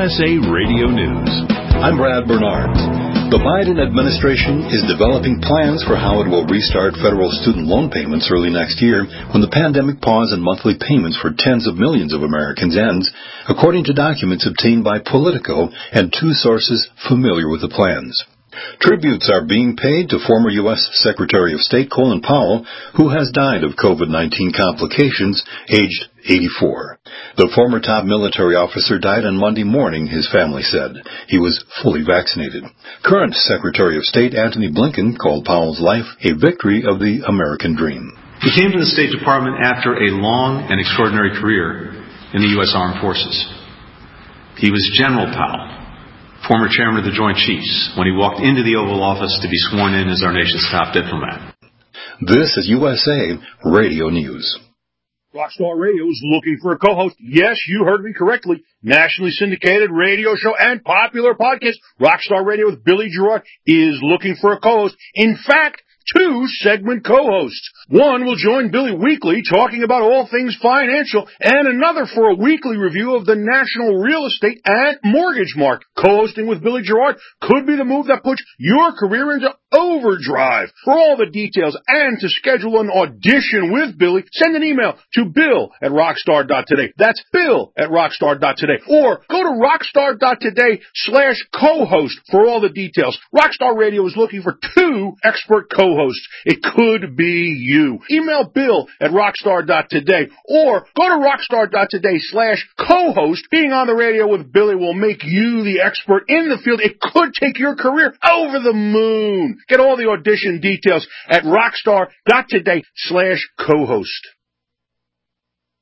USA Radio News. I'm Brad Bernard. The Biden administration is developing plans for how it will restart federal student loan payments early next year when the pandemic pause in monthly payments for tens of millions of Americans ends, according to documents obtained by Politico and two sources familiar with the plans. Tributes are being paid to former U.S. Secretary of State Colin Powell, who has died of COVID-19 complications, aged 84. The former top military officer died on Monday morning, his family said. He was fully vaccinated. Current Secretary of State Antony Blinken called Powell's life a victory of the American dream. He came to the State Department after a long and extraordinary career in the U.S. Armed Forces. He was General Powell, former chairman of the Joint Chiefs, when he walked into the Oval Office to be sworn in as our nation's top diplomat. This is USA Radio News. Rockstar Radio is looking for a co-host. Yes, you heard me correctly. Nationally syndicated radio show and popular podcast, Rockstar Radio with Billy Gerard, is looking for a co-host. In fact, two segment co-hosts. One will join Billy weekly talking about all things financial, and another for a weekly review of the national real estate and mortgage market. Co-hosting with Billy Gerard could be the move that puts your career into overdrive. For all the details and to schedule an audition with Billy, send an email to bill@rockstar.today. That's bill@rockstar.today. Or go to rockstar.today/co-host for all the details. Rockstar Radio is looking for two expert co-hosts. It could be you. Email bill@rockstar.today or go to rockstar.today/co-host. Being on the radio with Billy will make you the expert in the field. It could take your career over the moon. Get all the audition details at rockstar.today/co-host.